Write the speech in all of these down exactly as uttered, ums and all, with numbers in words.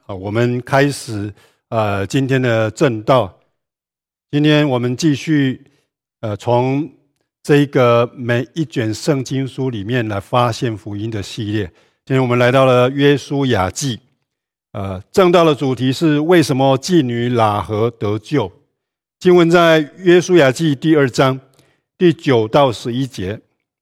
好，我们开始呃今天的正道。今天我们继续呃从这个每一卷圣经书里面来发现福音的系列。今天我们来到了约书亚记，呃正道的主题是为什么妓女喇合得救。经文在约书亚记第二章第九到十一节。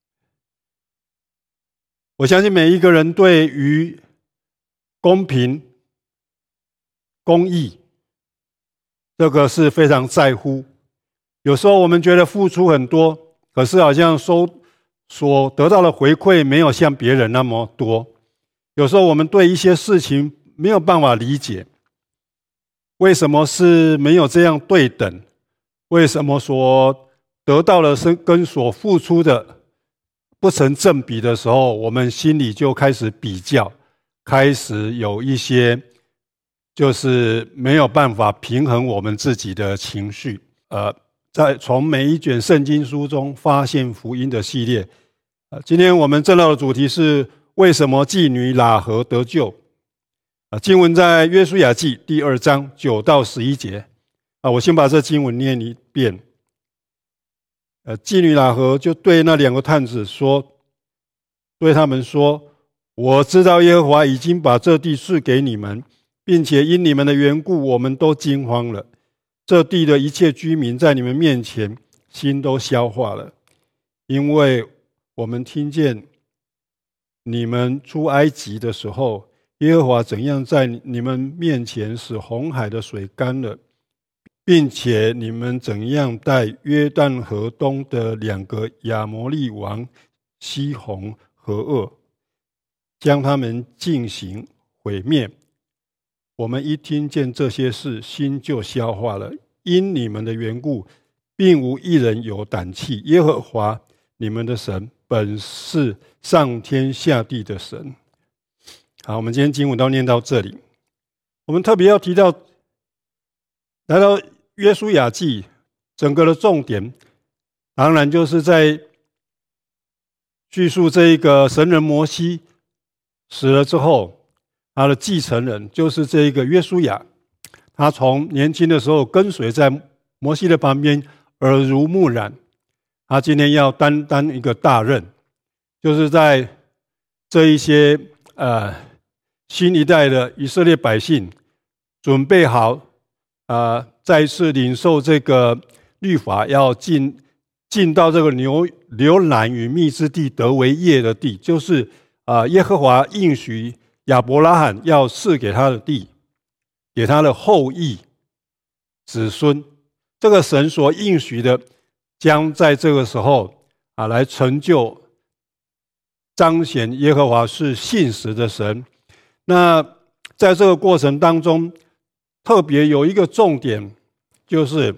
我相信每一个人对于公平公义这个是非常在乎。有时候我们觉得付出很多，可是好像收所得到的回馈没有像别人那么多。有时候我们对一些事情没有办法理解，为什么是没有这样对等？为什么所得到的是跟所付出的不成正比的时候，我们心里就开始比较，开始有一些就是没有办法平衡我们自己的情绪。呃，在从每一卷圣经书中发现福音的系列，呃，今天我们正道的主题是为什么妓女喇合得救。呃，经文在约书亚记第二章九到十一节。啊，我先把这经文念一遍。呃，妓女喇合就对那两个探子说，对他们说：“我知道耶和华已经把这地赐给你们，并且因你们的缘故，我们都惊慌了。这地的一切居民在你们面前，心都消化了，因为我们听见你们出埃及的时候，耶和华怎样在你们面前使红海的水干了，并且你们怎样带约旦河东的两个亚摩利王西宏和噩，将他们进行毁灭。我们一听见这些事，心就消化了。因你们的缘故，并无一人有胆气。耶和华你们的神本是上天下地的神。”好，我们今天经文都念到这里。我们特别要提到，来到约书亚记，整个的重点当然就是在叙述这一个神人摩西死了之后，他的继承人就是这一个约书亚。他从年轻的时候跟随在摩西的旁边，耳濡目染。他今天要担当一个大任，就是在这一些呃新一代的以色列百姓准备好呃再次领受这个律法，要进进到这个牛流奶与蜜之地得为业的地，就是啊、呃、耶和华应许亚伯拉罕要赐给他的地，给他的后裔子孙。这个神所应许的，将在这个时候啊来成就，彰显耶和华是信实的神。那在这个过程当中，特别有一个重点，就是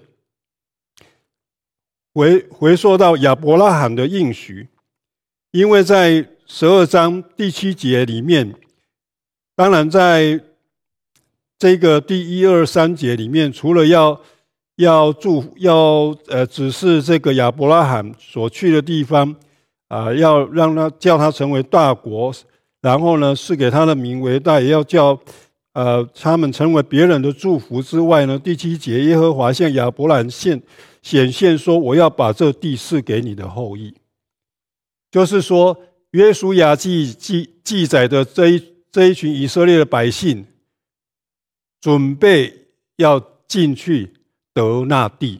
回回溯到亚伯拉罕的应许。因为在十二章第七节里面，当然在这个第一二三节里面，除了要要祝要呃指示这个亚伯拉罕所去的地方啊、呃，要让他叫他成为大国，然后呢是给他的名为大，也要叫呃他们成为别人的祝福之外呢，第七节耶和华向亚伯兰现显现说：“我要把这地赐给你的后裔。”就是说，约书亚记记记载的这一这一群以色列的百姓，准备要进去得那地，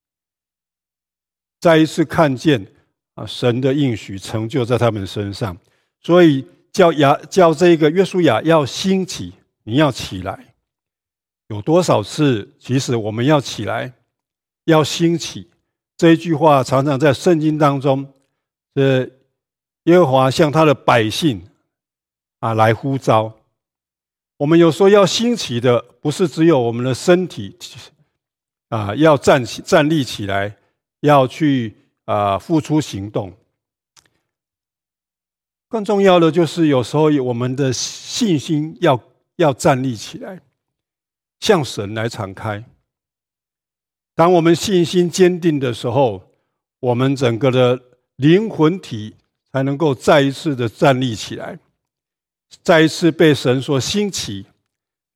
再一次看见啊神的应许成就在他们身上，所以叫亚叫这个约书亚要兴起，你要起来。有多少次，其实我们要起来，要兴起，这一句话常常在圣经当中，呃，耶和华向他的百姓啊来呼召。我们有时候要兴起的，不是只有我们的身体啊，要站起站立起来，要去啊付出行动。更重要的就是，有时候我们的信心要要站立起来，向神来敞开。当我们信心坚定的时候，我们整个的灵魂体才能够再一次的站立起来，再一次被神所兴起，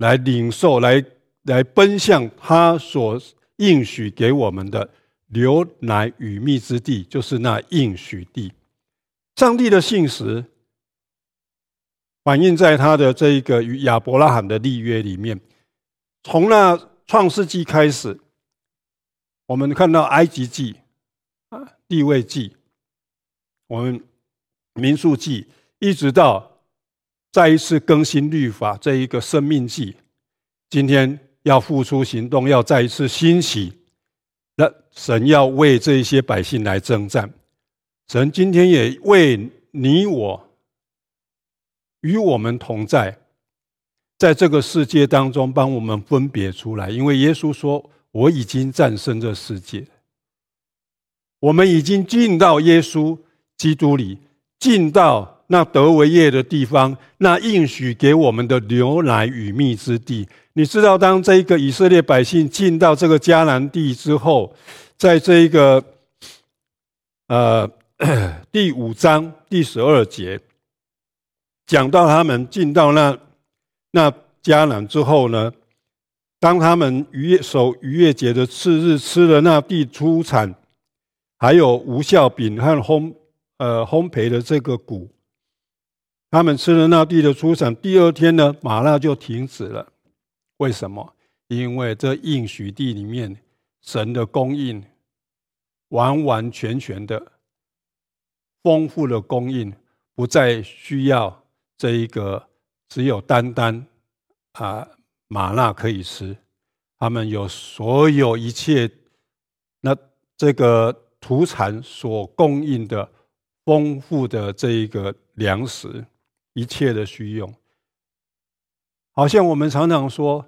来领受，来来奔向他所应许给我们的流奶与蜜之地，就是那应许地。上帝的信实反映在他的这一个与亚伯拉罕的立约里面。从那创世纪开始，我们看到埃及记、利未记、我们民数记，一直到再一次更新律法这一个生命记，今天要付出行动，要再一次兴起，那神要为这一些百姓来征战。神今天也为你我与我们同在，在这个世界当中帮我们分别出来。因为耶稣说，我已经战胜这世界，我们已经进到耶稣基督里，进到那得为业的地方，那应许给我们的流奶与蜜之地。你知道，当这个以色列百姓进到这个迦南地之后，在这一个呃第五章第十二节讲到他们进到那那迦南之后呢，当他们逾越守逾越节的次日，吃了那地出产，还有无酵饼和烘呃烘焙的这个谷，他们吃了那地的出产，第二天呢，玛纳就停止了。为什么？因为这应许地里面神的供应完完全全的丰富的供应，不再需要这一个只有单单啊玛纳可以吃，他们有所有一切那这个土产所供应的丰富的这一个粮食，一切的需用。好像我们常常说，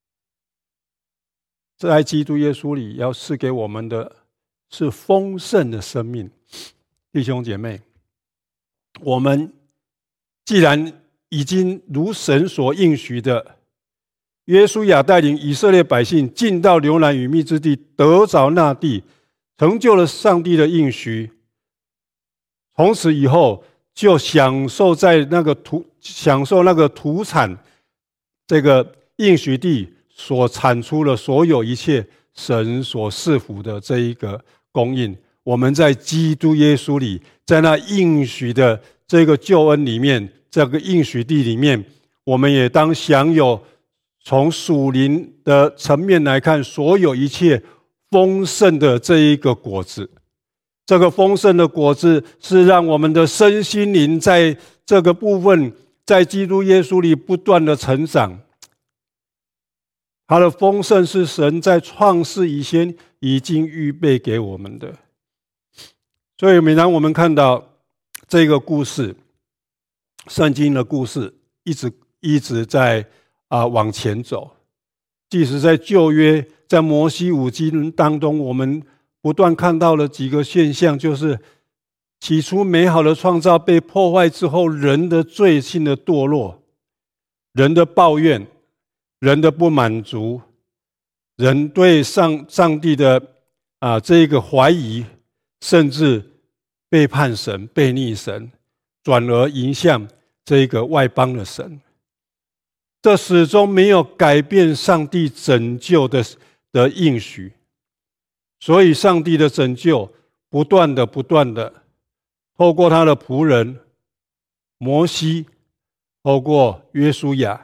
在基督耶稣里要赐给我们的是丰盛的生命。弟兄姐妹，我们既然已经如神所应许的，约书亚带领以色列百姓进到流奶与蜜之地，得着那地，成就了上帝的应许，从此以后就享受在那个土享受那个土产，这个应许地所产出的所有一切神所赐福的这一个供应。我们在基督耶稣里，在那应许的这个救恩里面，这个应许地里面，我们也当享有从属灵的层面来看，所有一切丰盛的这一个果子。这个丰盛的果子是让我们的身心灵在这个部分，在基督耶稣里不断的成长。它的丰盛是神在创世以前已经预备给我们的。所以每当我们看到这个故事，圣经的故事一直一直在啊、呃、往前走。即使在旧约，在摩西五经当中，我们不断看到了几个现象，就是起初美好的创造被破坏之后，人的罪性的堕落，人的抱怨，人的不满足，人对上上帝的啊、呃、这个怀疑，甚至背叛神、背逆神，转而迎向这个外邦的神。这始终没有改变上帝拯救的的应许，所以上帝的拯救不断的、不断的透过他的仆人摩西，透过约书亚，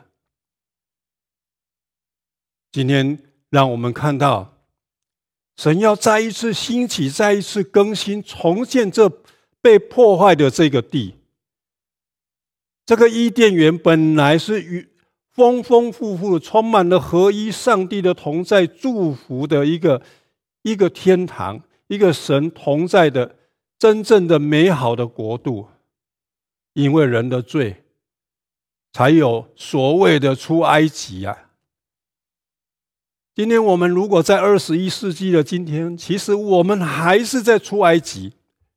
今天让我们看到神要再一次兴起，再一次更新，重建这被破坏的这个地。这个伊甸园本来是与丰丰富富，充满了合一上帝的同在祝福的一个一个天堂，一个神同在的真正的美好的国度。因为人的罪，才有所谓的出埃及啊。今天我们如果在二十一世纪的今天，其实我们还是在出埃及。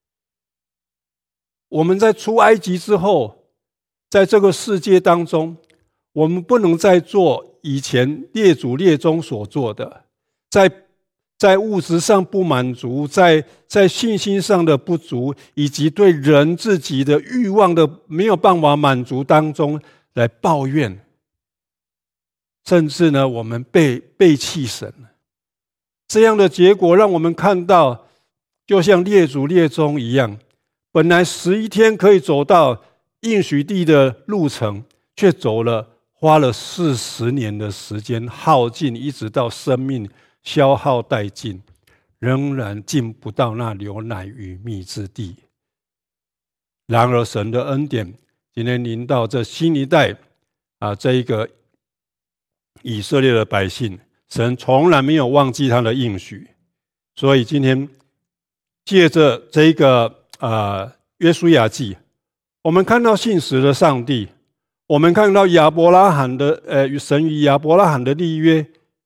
我们在出埃及之后，在这个世界当中，我们不能再做以前列祖列宗所做的，在在物质上不满足，在在信心上的不足，以及对人自己的欲望的没有办法满足当中来抱怨。 甚至呢，我们背背弃神。这样的结果让我们看到，就像列祖列宗一样，本来十一天可以走到应许地的路程，却走了花了四十年的时间，耗尽，一直到生命消耗殆尽，仍然进不到那流奶与蜜之地。然而神的恩典今天临到这新一代啊，这一个以色列的百姓，神从来没有忘记他的应许。所以今天借着这一个呃约书亚记，我们看到信实的上帝，我们看到亚伯拉罕的呃神与亚伯拉罕的立约，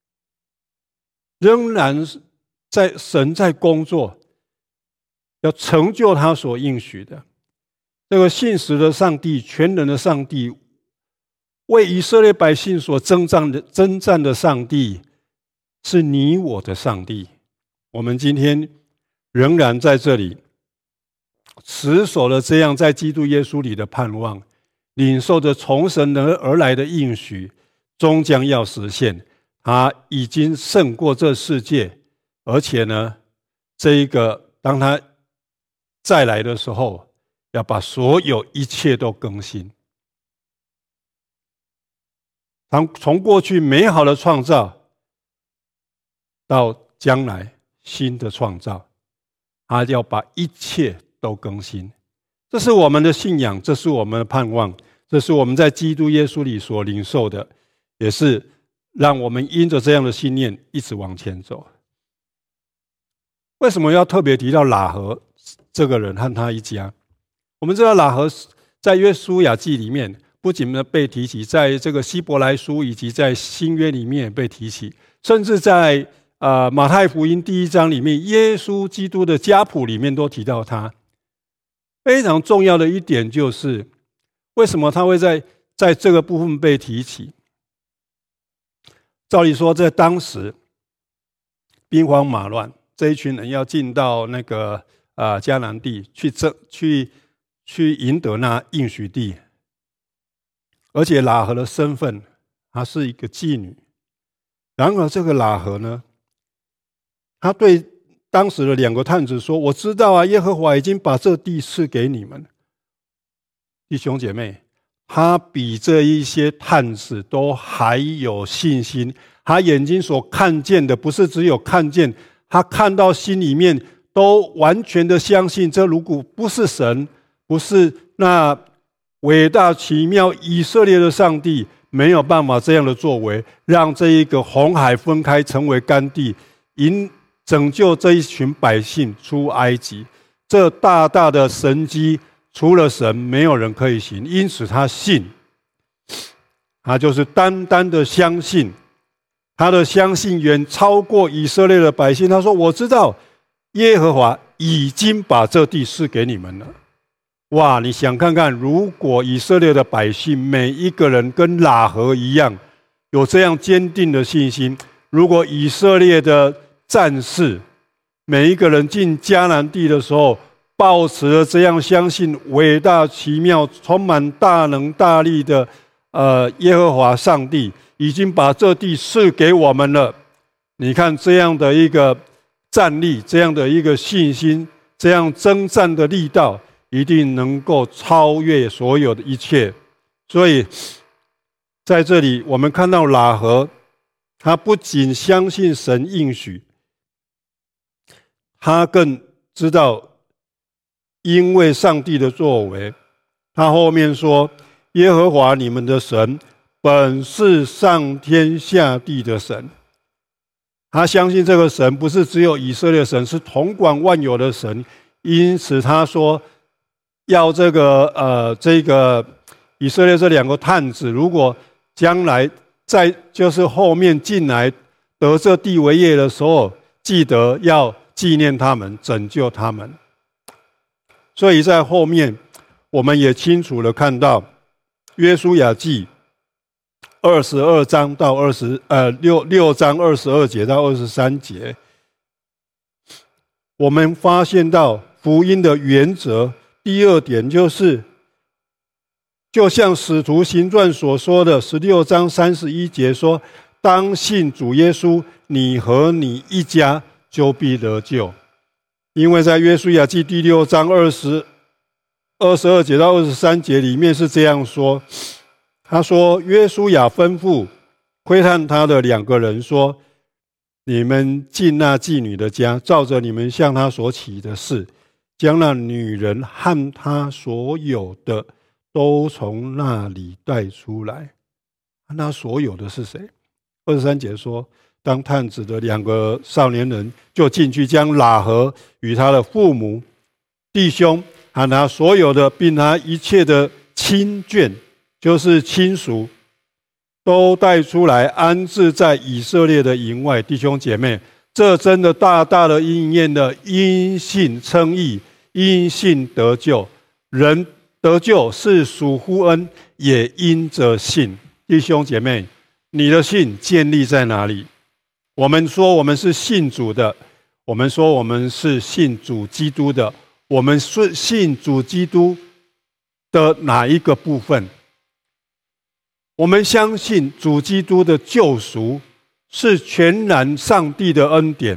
仍然在神在工作，要成就他所应许的。这个信实的上帝，全能的上帝，为以色列百姓所征战的征战的上帝，是你我的上帝。我们今天仍然在这里持守了这样在基督耶稣里的盼望，领受着从神而来的应许，终将要实现。他已经胜过这世界，而且呢，这一个当他再来的时候，要把所有一切都更新。从过去美好的创造到将来新的创造，他要把一切都更新。这是我们的信仰，这是我们的盼望，这是我们在基督耶稣里所领受的，也是让我们因着这样的信念一直往前走。为什么要特别提到喇合这个人和他一家？我们知道喇合在约书亚记里面不仅被提起，在这个希伯来书以及在新约里面也被提起，甚至在呃马太福音第一章里面，耶稣基督的家谱里面都提到他。非常重要的一点就是，为什么他会在在这个部分被提起？照理说，在当时兵荒马乱，这一群人要进到那个呃迦南地去征去去赢得那应许地。而且喇合的身份，她是一个妓女。然而这个喇合呢，他对当时的两个探子说：“我知道啊，耶和华已经把这地赐给你们。”弟兄姐妹，他比这一些探子都还有信心。他眼睛所看见的，不是只有看见，他看到心里面都完全的相信，这如果不是神，不是那伟大奇妙以色列的上帝，没有办法这样的作为，让这一个红海分开成为干地，引拯救这一群百姓出埃及。这大大的神迹，除了神没有人可以行，因此他信，他就是单单的相信。他的相信远超过以色列的百姓。他说：“我知道耶和华已经把这地赐给你们了。”哇，你想看看，如果以色列的百姓每一个人跟喇合一样，有这样坚定的信心，如果以色列的战士每一个人进迦南地的时候，抱持了这样相信伟大奇妙充满大能大力的呃耶和华上帝已经把这地赐给我们了，你看这样的一个战力，这样的一个信心，这样征战的力道，一定能够超越所有的一切。所以在这里我们看到喇合，他不仅相信神应许，他更知道因为上帝的作为。他后面说：“耶和华你们的神本是上天下地的神。”他相信这个神不是只有以色列神，是统管万有的神。因此他说要这个呃这个以色列这两个探子，如果将来在就是后面进来得这地为业的时候，记得要纪念他们，拯救他们。所以在后面我们也清楚的看到约书亚记二十二章到二十呃六六章二十二节到二十三节，我们发现到福音的原则。第二点就是就像使徒行传所说的十六章三十一节说，当信主耶稣，你和你一家就必得救。因为在约书亚记第六章二十二十二节到二十三节里面是这样说，他说约书亚吩咐窥探他的两个人说，你们进那妓女的家，照着你们向她所起的事，将那女人和她所有的都从那里带出来。那所有的是谁？二十三节说，当探子的两个少年人就进去，将喇合与他的父母、弟兄和他所有的，并他一切的亲眷，就是亲属，都带出来，安置在以色列的营外。弟兄姐妹，这真的大大的应验了因信称义，因信得救。人得救是属乎恩，也因着信。弟兄姐妹，你的信建立在哪里？我们说我们是信主的，我们说我们是信主基督的，我们是信主基督的哪一个部分？我们相信主基督的救赎是全然上帝的恩典。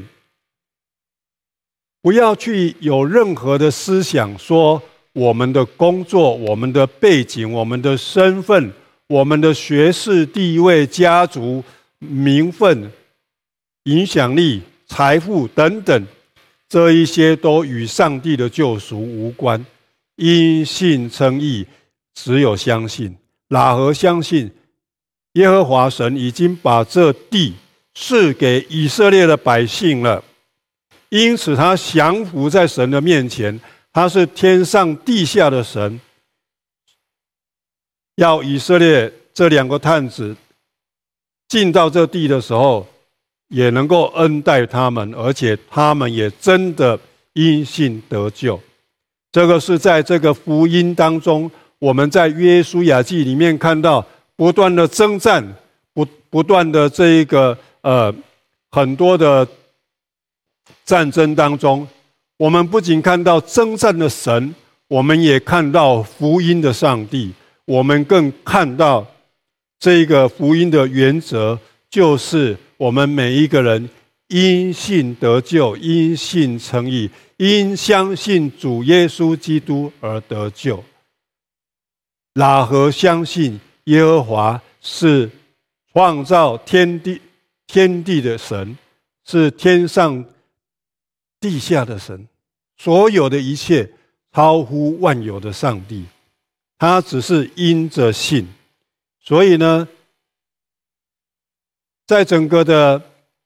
不要去有任何的思想说我们的工作、我们的背景、我们的身份、我们的学识地位、家族名分、影响力、财富等等，这一些都与上帝的救赎无关。因信称义，只有相信。喇合相信耶和华神已经把这地赐给以色列的百姓了，因此他降服在神的面前，他是天上地下的神。要以色列这两个探子进到这地的时候，也能够恩待他们，而且他们也真的因信得救。这个是在这个福音当中，我们在约书亚记里面看到不断的征战，不不断的这一个呃很多的战争当中，我们不仅看到征战的神，我们也看到福音的上帝，我们更看到这个福音的原则，就是我们每一个人因信得救，因信称义，因相信主耶稣基督而得救。喇合相信耶和华是创造天地天地的神，是天上地下的神，所有的一切超乎万有的上帝。他只是因着信，所以呢，在整个的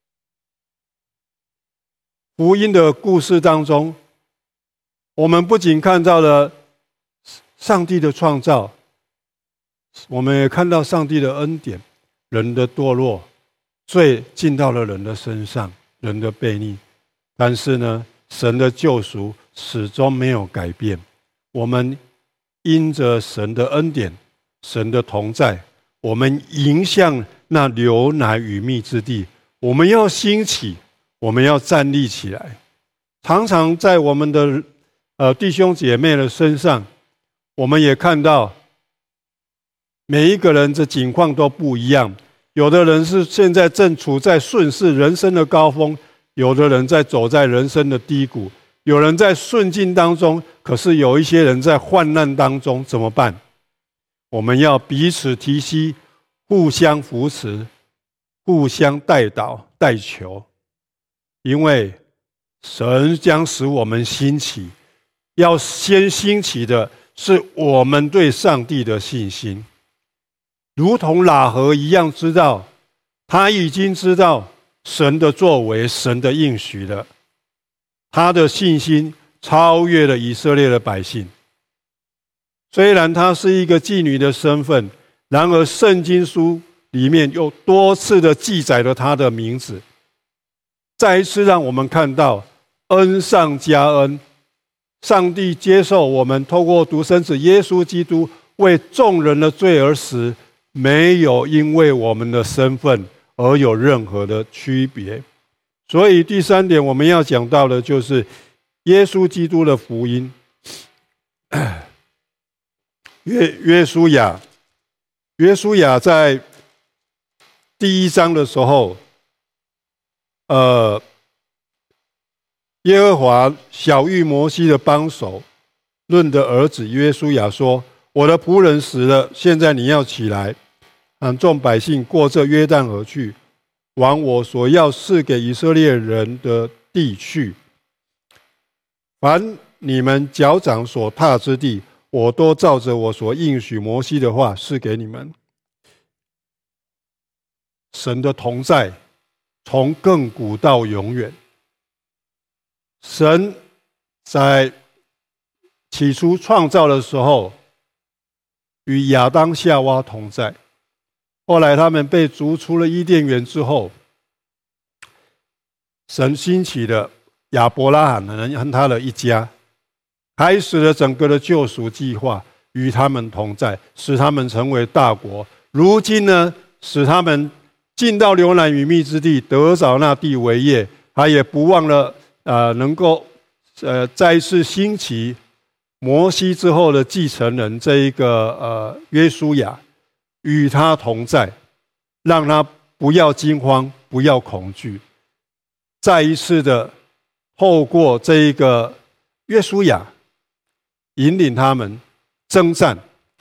福音的故事当中，我们不仅看到了上帝的创造，我们也看到上帝的恩典。人的堕落，罪进到了人的身上，人的悖逆，但是呢，神的救赎始终没有改变。我们因着神的恩典，神的同在，我们迎向那流奶与蜜之地。我们要兴起，我们要站立起来。常常在我们的呃弟兄姐妹的身上，我们也看到每一个人的境况都不一样。有的人是现在正处在顺势人生的高峰，有的人在走在人生的低谷，有人在顺境当中，可是有一些人在患难当中，怎么办？我们要彼此提携，互相扶持，互相代祷代求，因为神将使我们兴起，要先兴起的是我们对上帝的信心。如同喇合一样，知道他已经知道神的作为，神的应许了，他的信心超越了以色列的百姓。虽然他是一个妓女的身份，然而圣经书里面又多次的记载了他的名字，再一次让我们看到恩上加恩。上帝接受我们透过独生子耶稣基督为众人的罪而死，没有因为我们的身份而有任何的区别。所以第三点我们要讲到的就是耶稣基督的福音。 约约书亚，约书亚在第一章的时候，呃，耶和华晓谕摩西的帮手论的儿子约书亚说：“我的仆人死了，现在你要起来，喊众百姓过这约旦河去，往我所要赐给以色列人的地去。凡你们脚掌所踏之地，我都照着我所应许摩西的话赐给你们。”神的同在从亘古到永远。神在起初创造的时候与亚当夏娃同在，后来他们被逐出了伊甸园之后，神兴起了亚伯拉罕人和他的一家，开始了整个的救赎计划，与他们同在，使他们成为大国。如今呢，使他们进到流奶与蜜之地，得着那地为业。他也不忘了呃，能够呃再一次兴起摩西之后的继承人这一个呃约书亚，与他同在，让他不要惊慌，不要恐惧，再一次的透过这一个约书亚引领他们征战。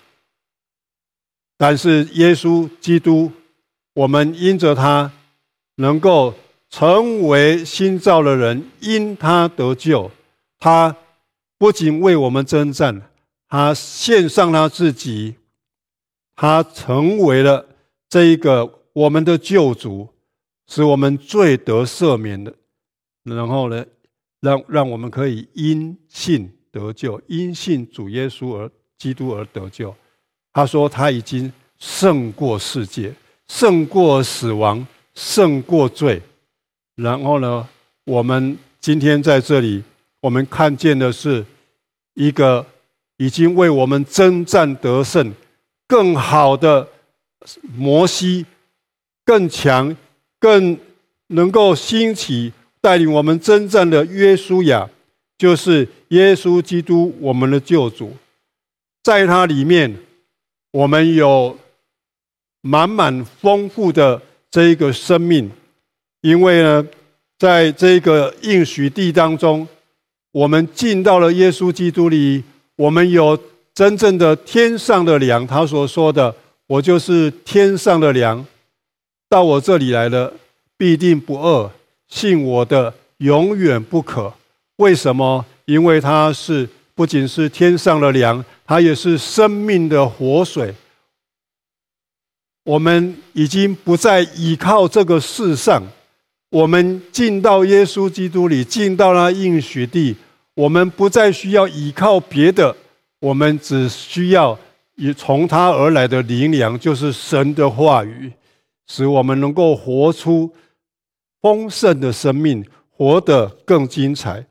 但是耶稣基督，我们因着他能够成为新造的人，因他得救，他不仅为我们征战，他献上他自己，他成为了这一个我们的救主，使我们罪得赦免的，然后呢，让让我们可以因信得救，因信主耶稣而基督而得救。他说他已经胜过世界，胜过死亡，胜过罪。然后呢，我们今天在这里，我们看见的是一个已经为我们征战得胜、更好的摩西，更强、更能够兴起带领我们征战的约书亚，就是耶稣基督，我们的救主。在他里面，我们有满满丰富的这一个生命。因为呢，在这个应许地当中，我们进到了耶稣基督里，我们有真正的天上的粮。他所说的，我就是天上的粮，到我这里来了，必定不饿，信我的永远不渴。为什么？因为他是不仅是天上的粮，他也是生命的活水。我们已经不再依靠这个世上，我们进到耶稣基督里，进到那应许地，我们不再需要依靠别的，我们只需要以从他而来的灵粮，就是神的话语，使我们能够活出丰盛的生命，活得更精彩。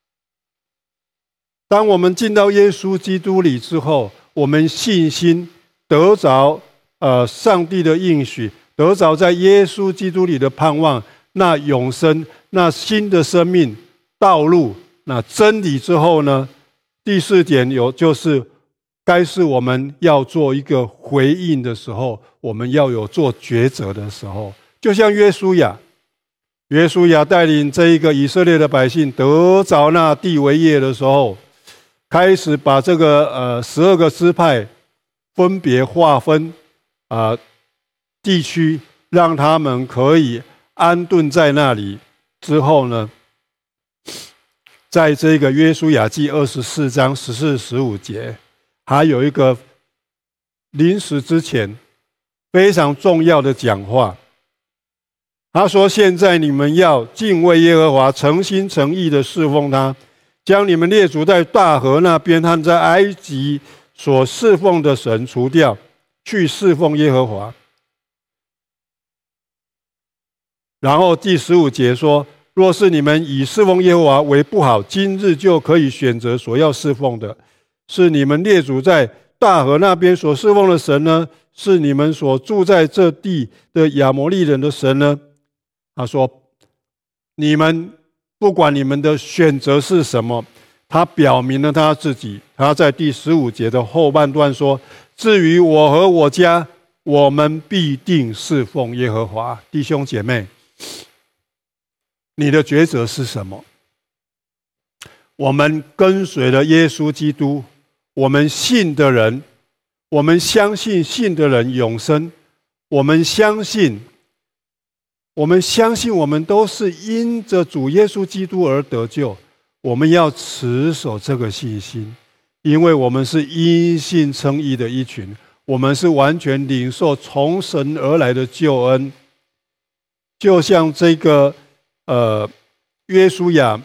当我们进到耶稣基督里之后，我们信心得着呃上帝的应许，得着在耶稣基督里的盼望，那永生，那新的生命道路，那真理之后呢，第四点有就是该是我们要做一个回应的时候，我们要有做抉择的时候。就像约书亚，约书亚带领这一个以色列的百姓得着那地为业的时候，开始把这个呃十二个支派分别划分啊、呃、地区，让他们可以安顿在那里。之后呢，在这个约书亚记二十四章十四、十五节，还有一个临死之前非常重要的讲话。他说：“现在你们要敬畏耶和华，诚心诚意的侍奉他，将你们列祖在大河那边和在埃及所侍奉的神除掉，去侍奉耶和华。”然后第十五节说：“若是你们以侍奉耶和华为不好，今日就可以选择所要侍奉的，是你们列祖在大河那边所侍奉的神呢？是你们所住在这地的亚摩利人的神呢？”他说：“你们不管你们的选择是什么， 他表明了他自己。他在第十五节的后半段说：至于我和我家，我们必定侍奉耶和华。弟兄姐妹，你的抉择是什么？我们跟随了耶稣基督，我们信的人，我们相信信的人永生，我们相信我们相信我们都是因着主耶稣基督而得救。我们要持守这个信心，因为我们是因信称义的一群，我们是完全领受从神而来的救恩。就像这个呃约书亚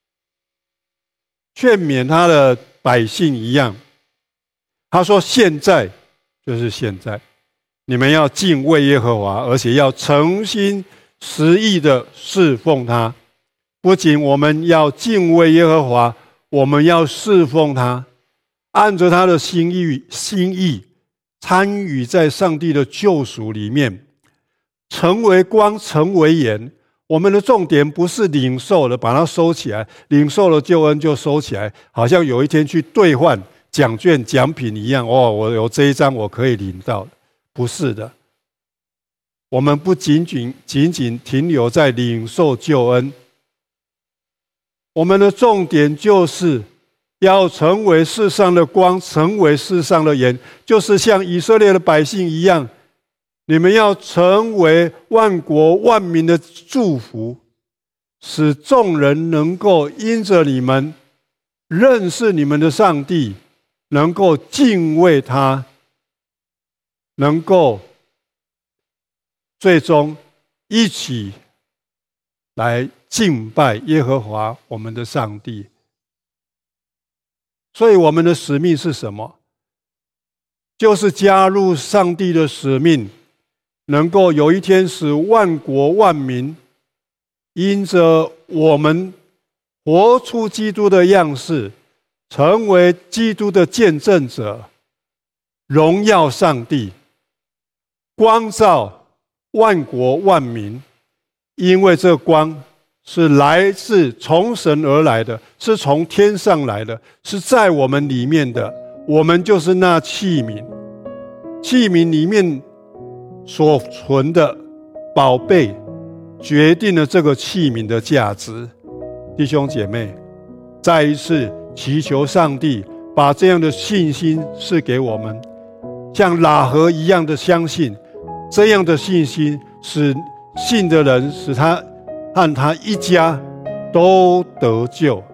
劝勉他的百姓一样，他说：现在就是现在，你们要敬畏耶和华，而且要诚心实意的侍奉他。不仅我们要敬畏耶和华，我们要侍奉他，按着他的心意心意参与在上帝的救赎里面，成为光，成为盐。我们的重点不是领受了把它收起来，领受了救恩就收起来，好像有一天去兑换奖券奖品一样，哦，我有这一张我可以领到。不是的，我们不仅仅仅仅停留在领受救恩，我们的重点就是要成为世上的光，成为世上的盐，就是像以色列的百姓一样，你们要成为万国万民的祝福，使众人能够因着你们认识你们的上帝，能够敬畏他，能够最终一起来敬拜耶和华我们的上帝。所以我们的使命是什么？就是加入上帝的使命，能够有一天使万国万民因着我们活出基督的样式，成为基督的见证者，荣耀上帝，光照万国万民。因为这光是来自从神而来的，是从天上来的，是在我们里面的。我们就是那器皿，器皿里面所存的宝贝，决定了这个器皿的价值。弟兄姐妹，再一次祈求上帝把这样的信心赐给我们，像喇合一样的相信，这样的信心使信的人，使他和他一家都得救。